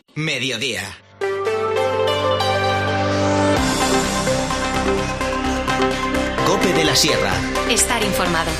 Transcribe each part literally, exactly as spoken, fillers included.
Mediodía. COPE de la Sierra. Estar informado.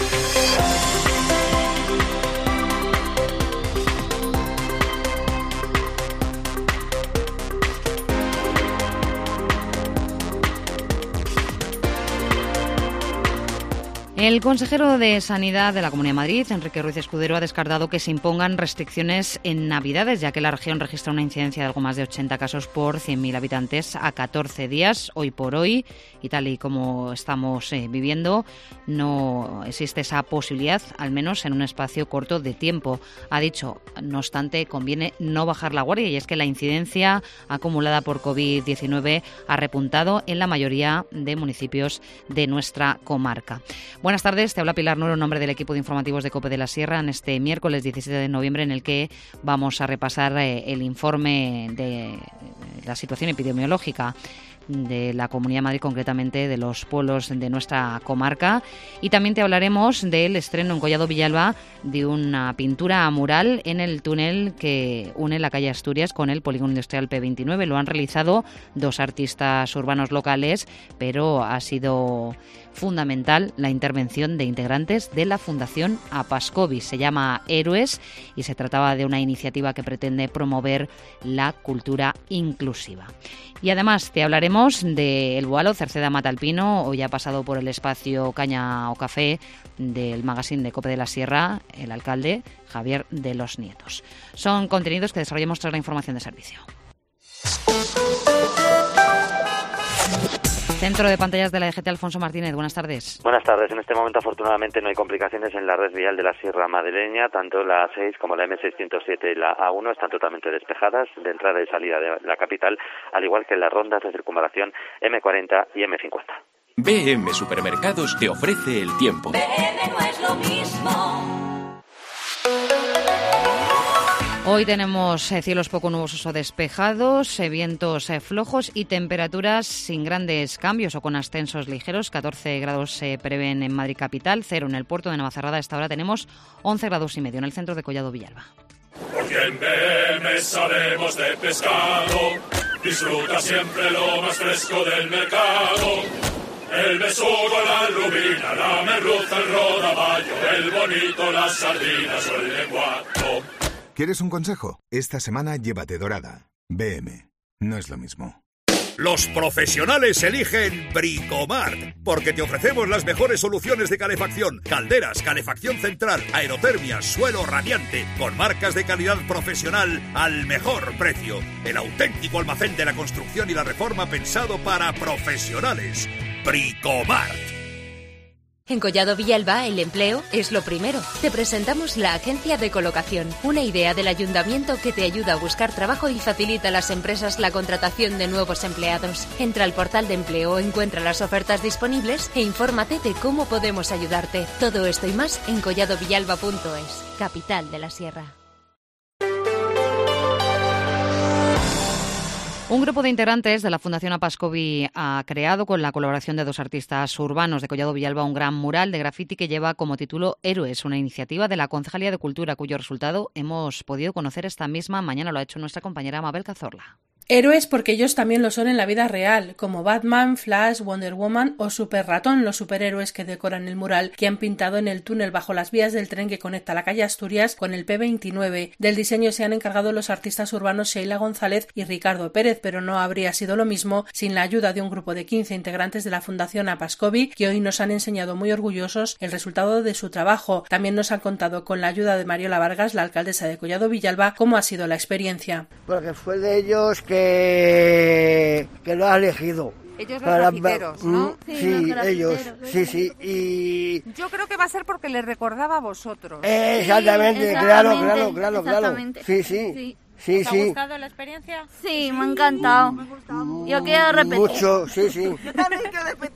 El consejero de Sanidad de la Comunidad de Madrid, Enrique Ruiz Escudero, ha descartado que se impongan restricciones en Navidades, ya que la región registra una incidencia de algo más de ochenta casos por cien mil habitantes a catorce días. Hoy por hoy, y tal y como estamos eh, viviendo, no existe esa posibilidad, al menos en un espacio corto de tiempo. Ha dicho, no obstante, conviene no bajar la guardia, y es que la incidencia acumulada por covid diecinueve ha repuntado en la mayoría de municipios de nuestra comarca. Buenas tardes, te habla Pilar Nuero en nombre del equipo de informativos de COPE de la Sierra en este miércoles diecisiete de noviembre, en el que vamos a repasar eh, el informe de la situación epidemiológica de la Comunidad de Madrid, concretamente de los pueblos de nuestra comarca, y también te hablaremos del estreno en Collado Villalba de una pintura mural en el túnel que une la calle Asturias con el polígono industrial P veintinueve. Lo han realizado dos artistas urbanos locales, pero ha sido fundamental la intervención de integrantes de la Fundación Apascovi. Se llama Héroes y se trataba de una iniciativa que pretende promover la cultura inclusiva. Y además te hablaremos del Boalo Cerceda Matalpino. Hoy ha pasado por el espacio Caña o Café del magazine de COPE de la Sierra el alcalde Javier de los Nietos. Son contenidos que desarrollamos tras la información de servicio. Centro de pantallas de la D G T, Alfonso Martínez, buenas tardes. Buenas tardes. En este momento, afortunadamente, no hay complicaciones en la red vial de la Sierra Madrileña. Tanto la A seis como la eme seiscientos siete y la A uno están totalmente despejadas de entrada y salida de la capital, al igual que las rondas de circunvalación eme cuarenta y eme cincuenta. B M Supermercados te ofrece el tiempo. B M no es lo mismo. Hoy tenemos eh, cielos poco nubosos o despejados, eh, vientos eh, flojos y temperaturas sin grandes cambios o con ascensos ligeros. catorce grados se prevén en Madrid capital, cero en el puerto de Navacerrada. A esta hora tenemos once grados y medio en el centro de Collado Villalba. Porque en B M sabemos de pescado, disfruta siempre lo más fresco del mercado. El besugo, la lubina, la merluza, el rodaballo, el bonito, las sardinas o el lenguado. ¿Quieres un consejo? Esta semana llévate dorada. B M. No es lo mismo. Los profesionales eligen Bricomart, porque te ofrecemos las mejores soluciones de calefacción, calderas, calefacción central, aerotermia, suelo radiante, con marcas de calidad profesional al mejor precio. El auténtico almacén de la construcción y la reforma pensado para profesionales. Bricomart. En Collado Villalba, el empleo es lo primero. Te presentamos la Agencia de Colocación, una idea del ayuntamiento que te ayuda a buscar trabajo y facilita a las empresas la contratación de nuevos empleados. Entra al portal de empleo, encuentra las ofertas disponibles e infórmate de cómo podemos ayudarte. Todo esto y más en collado villalba punto es, capital de la Sierra. Un grupo de integrantes de la Fundación Apascovi ha creado, con la colaboración de dos artistas urbanos de Collado Villalba, un gran mural de grafiti que lleva como título Héroes, una iniciativa de la Concejalía de Cultura cuyo resultado hemos podido conocer esta misma mañana. Lo ha hecho nuestra compañera Mabel Cazorla. Héroes porque ellos también lo son en la vida real, como Batman, Flash, Wonder Woman o Super Ratón, los superhéroes que decoran el mural que han pintado en el túnel bajo las vías del tren que conecta la calle Asturias con el P veintinueve. Del diseño se han encargado los artistas urbanos Sheila González y Ricardo Pérez, pero no habría sido lo mismo sin la ayuda de un grupo de quince integrantes de la Fundación Apascovi, que hoy nos han enseñado muy orgullosos el resultado de su trabajo. También nos han contado, con la ayuda de Mariola Vargas, la alcaldesa de Collado Villalba, cómo ha sido la experiencia. Porque fue de ellos que que lo ha elegido. Ellos los grafiteros, ¿no? Sí, sí ellos, sí, sí. Y yo creo que va a ser porque les recordaba a vosotros. Eh, exactamente, sí, claro, claro, claro, claro. Sí, sí. sí. Sí, ¿Te sí. ha gustado la experiencia? Sí, me ha encantado. Me ha Yo quiero repetir. Mucho, sí, sí. Yo también quiero repetirlo.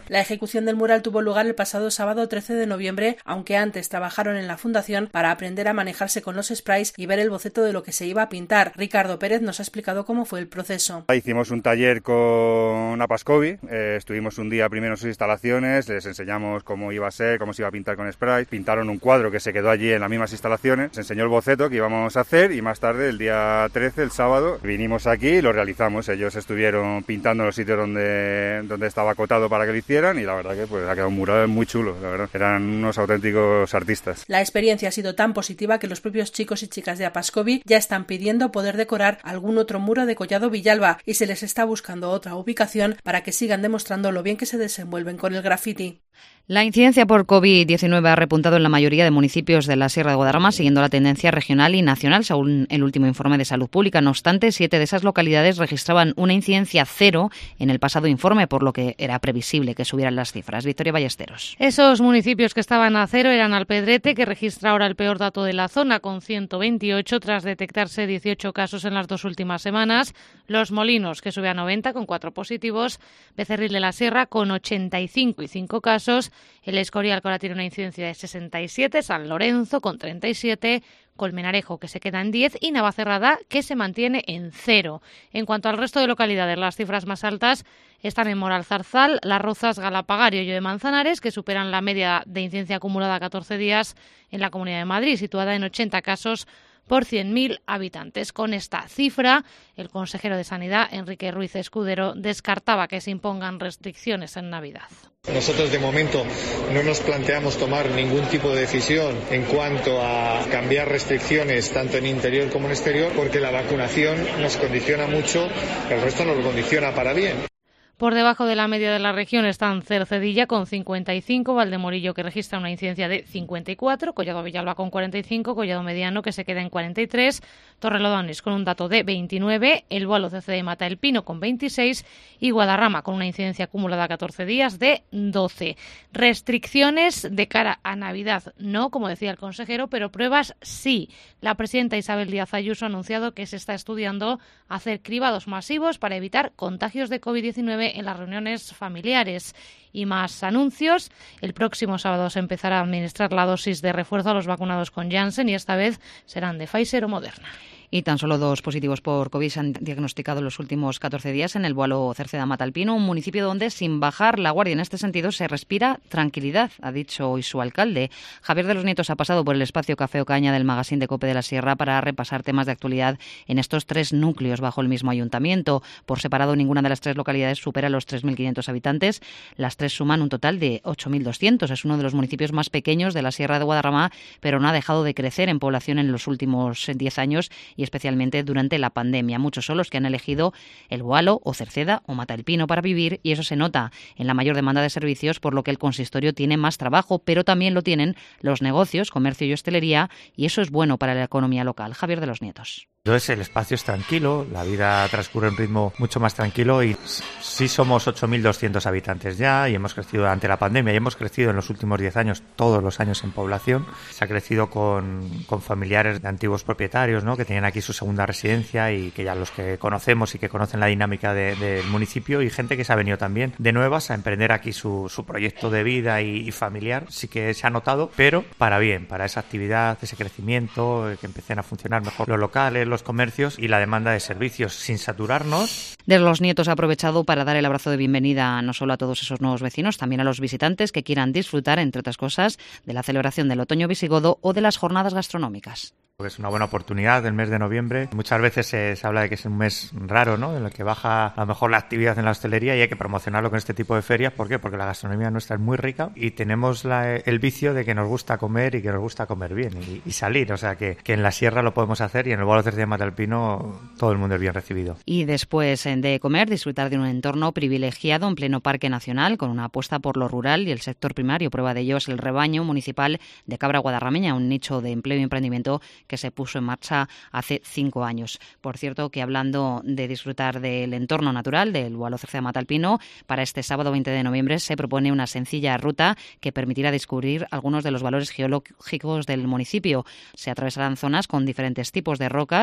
La ejecución del mural tuvo lugar el pasado sábado trece de noviembre, aunque antes trabajaron en la fundación para aprender a manejarse con los sprays y ver el boceto de lo que se iba a pintar. Ricardo Pérez nos ha explicado cómo fue el proceso. Hicimos un taller con Apascovi, eh, estuvimos un día primero en sus instalaciones, les enseñamos cómo iba a ser, cómo se iba a pintar con sprays, pintaron un cuadro que se quedó allí en las mismas instalaciones, se enseñó el boceto que íbamos a hacer y más tarde, el día trece, el sábado, vinimos aquí y lo realizamos. Ellos estuvieron pintando los sitios donde, donde estaba acotado para que lo hicieran y la verdad que pues ha quedado un mural muy chulo, la verdad. Eran unos auténticos artistas. La experiencia ha sido tan positiva que los propios chicos y chicas de Apascovi ya están pidiendo poder decorar algún otro muro de Collado Villalba y se les está buscando otra ubicación para que sigan demostrando lo bien que se desenvuelven con el graffiti. La incidencia por COVID diecinueve ha repuntado en la mayoría de municipios de la Sierra de Guadarrama, siguiendo la tendencia regional y nacional, según el último informe de Salud Pública. No obstante, siete de esas localidades registraban una incidencia cero en el pasado informe, por lo que era previsible que subieran las cifras. Victoria Ballesteros. Esos municipios que estaban a cero eran Alpedrete, que registra ahora el peor dato de la zona, con ciento veintiocho, tras detectarse dieciocho casos en las dos últimas semanas. Los Molinos, que sube a noventa, con cuatro positivos. Becerril de la Sierra, con ochenta y cinco y cinco casos. El Escorial, que ahora tiene una incidencia de sesenta y siete, San Lorenzo con treinta y siete, Colmenarejo, que se queda en diez, y Navacerrada, que se mantiene en cero. En cuanto al resto de localidades, las cifras más altas están en Moralzarzal, Las Rozas, Galapagar y Hoyo de Manzanares, que superan la media de incidencia acumulada a catorce días en la Comunidad de Madrid, situada en ochenta casos por cien mil habitantes. Con esta cifra, el consejero de Sanidad, Enrique Ruiz Escudero, descartaba que se impongan restricciones en Navidad. Nosotros de momento no nos planteamos tomar ningún tipo de decisión en cuanto a cambiar restricciones tanto en interior como en exterior, porque la vacunación nos condiciona mucho, el resto nos lo condiciona para bien. Por debajo de la media de la región están Cercedilla con cincuenta y cinco, Valdemorillo, que registra una incidencia de cincuenta y cuatro, Collado Villalba con cuarenta y cinco, Collado Mediano, que se queda en cuarenta y tres, Torrelodones con un dato de veintinueve, El Boalo, C C de Mata del Pino con veintiséis y Guadarrama con una incidencia acumulada a catorce días de doce. Restricciones de cara a Navidad no, como decía el consejero, pero pruebas sí. La presidenta Isabel Díaz Ayuso ha anunciado que se está estudiando hacer cribados masivos para evitar contagios de COVID diecinueve en las reuniones familiares. Y más anuncios. El próximo sábado se empezará a administrar la dosis de refuerzo a los vacunados con Janssen y esta vez serán de Pfizer o Moderna. Y tan solo dos positivos por COVID se han diagnosticado en los últimos catorce días en el Boalo Cerceda Matalpino, un municipio donde, sin bajar la guardia en este sentido, se respira tranquilidad, ha dicho hoy su alcalde. Javier de los Nietos ha pasado por el espacio Café o Caña del magazín de COPE de la Sierra para repasar temas de actualidad en estos tres núcleos bajo el mismo ayuntamiento. Por separado, ninguna de las tres localidades supera los tres mil quinientos habitantes. Las tres suman un total de ocho mil doscientos. Es uno de los municipios más pequeños de la Sierra de Guadarrama, pero no ha dejado de crecer en población en los últimos diez años y especialmente durante la pandemia. Muchos son los que han elegido el Boalo o Cerceda o Mata del Pino para vivir y eso se nota en la mayor demanda de servicios, por lo que el consistorio tiene más trabajo, pero también lo tienen los negocios, comercio y hostelería, y eso es bueno para la economía local. Javier de los Nietos. Entonces el espacio es tranquilo, la vida transcurre a un ritmo mucho más tranquilo y sí somos ocho mil doscientos habitantes ya y hemos crecido durante la pandemia y hemos crecido en los últimos diez años, todos los años en población. Se ha crecido con, con familiares de antiguos propietarios, ¿no?, que tenían aquí su segunda residencia y que ya los que conocemos y que conocen la dinámica de, del municipio, y gente que se ha venido también de nuevas a emprender aquí su, su proyecto de vida y, y familiar. Sí que se ha notado, pero para bien, para esa actividad, ese crecimiento, que empiecen a funcionar mejor los locales, los comercios y la demanda de servicios sin saturarnos. De los Nietos ha aprovechado para dar el abrazo de bienvenida no solo a todos esos nuevos vecinos, también a los visitantes que quieran disfrutar, entre otras cosas, de la celebración del otoño visigodo o de las jornadas gastronómicas. Es una buena oportunidad el mes de noviembre. Muchas veces se, se habla de que es un mes raro, ¿no?, en el que baja a lo mejor la actividad en la hostelería y hay que promocionarlo con este tipo de ferias. ¿Por qué? Porque la gastronomía nuestra es muy rica y tenemos la, el vicio de que nos gusta comer y que nos gusta comer bien y, y salir. O sea que, que en la sierra lo podemos hacer y en el Boalo Cerceda de Mata del Pino todo el mundo es bien recibido. Y después de comer, disfrutar de un entorno privilegiado en pleno Parque Nacional con una apuesta por lo rural y el sector primario. Prueba de ello es el rebaño municipal de cabra guadarrameña, un nicho de empleo y emprendimiento que se puso en marcha hace cinco años. Por cierto, que hablando de disfrutar del entorno natural del Boalo Cerceda Mata del Pino, para este sábado veinte de noviembre se propone una sencilla ruta que permitirá descubrir algunos de los valores geológicos del municipio. Se atravesarán zonas con diferentes tipos de rocas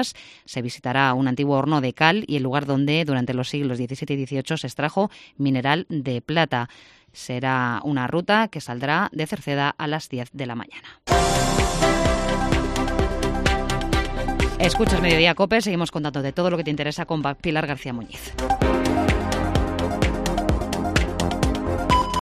horas se visitará un antiguo horno de cal y el lugar donde durante los siglos diecisiete y dieciocho se extrajo mineral de plata. Será una ruta que saldrá de Cerceda a las diez de la mañana. Escuchas Mediodía COPE, seguimos contando de todo lo que te interesa con Pilar García Muñiz.